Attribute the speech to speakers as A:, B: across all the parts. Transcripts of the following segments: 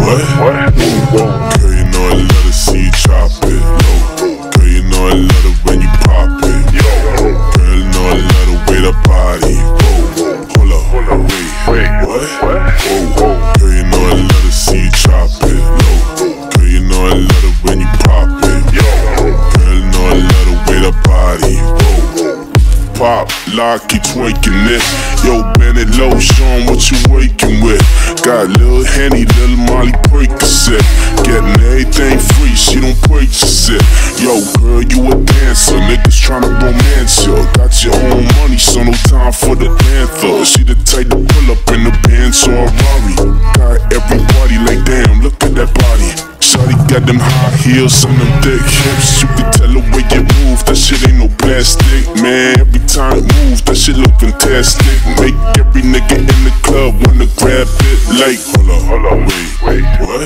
A: What? Girl, you know I love to see you drop it low. Girl, you know I love it when you pop it. Girl, you know I love the way the body roll. Hold up, wait, what? Girl, you know I love to see you drop it low. Girl, you know I love it when you pop it. Girl, you know I love the way the body roll. Pop, lock, keep twerking it. Yo, bend it low, show 'em what you working with. Got Lil Henny, Lil Molly Percocet. Getting everything free, she don't purchase it. Yo, girl, you a dancer, niggas tryna romance you. Got your own money, so no time for the panther. She the type to pull up in the Benz or a Rari. Got everybody like, damn, look at that body. Shawty got them high heels and them thick hips. You can tell the way you move, that shit ain't no plastic, man. Every time it moves, that shit look fantastic. Make every nigga in the club wanna grab it. Like, hold up, wait, what?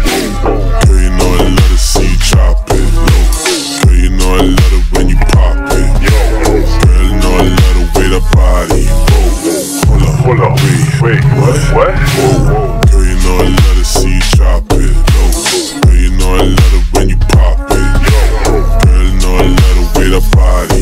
A: Girl, you know I love to see you drop it low. Girl, you know I love it when you pop it. Girl, you know I love the way the body roll. Hold up, wait, what? Girl, you know I love to see you drop it low. Girl, you know I love it when you pop it. Girl, you know I love the way the body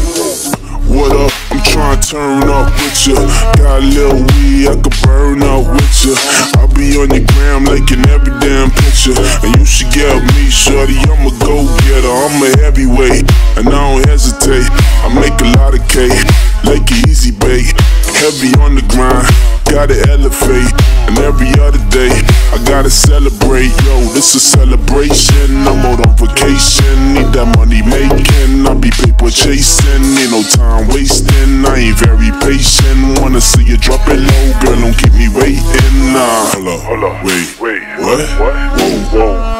A: roll. What up? I'm tryna turn up with ya. Got a little weed, I could burn up with ya. I'll be on your gram like in every damn picture. And you should get me, shorty, I'm a go-getter. I'm a heavyweight, and I don't hesitate. I make a lot of cake, like an easy bake. Heavy on the grind, gotta elevate. And every other day, I gotta celebrate. Yo, this a celebration, I'm out on vacation. Need that money making, I be paper chasing. Ain't no time wasting, I ain't very patient. Wanna see you drop it low, girl, don't keep me waiting. Nah, hold up, wait, what? Whoa.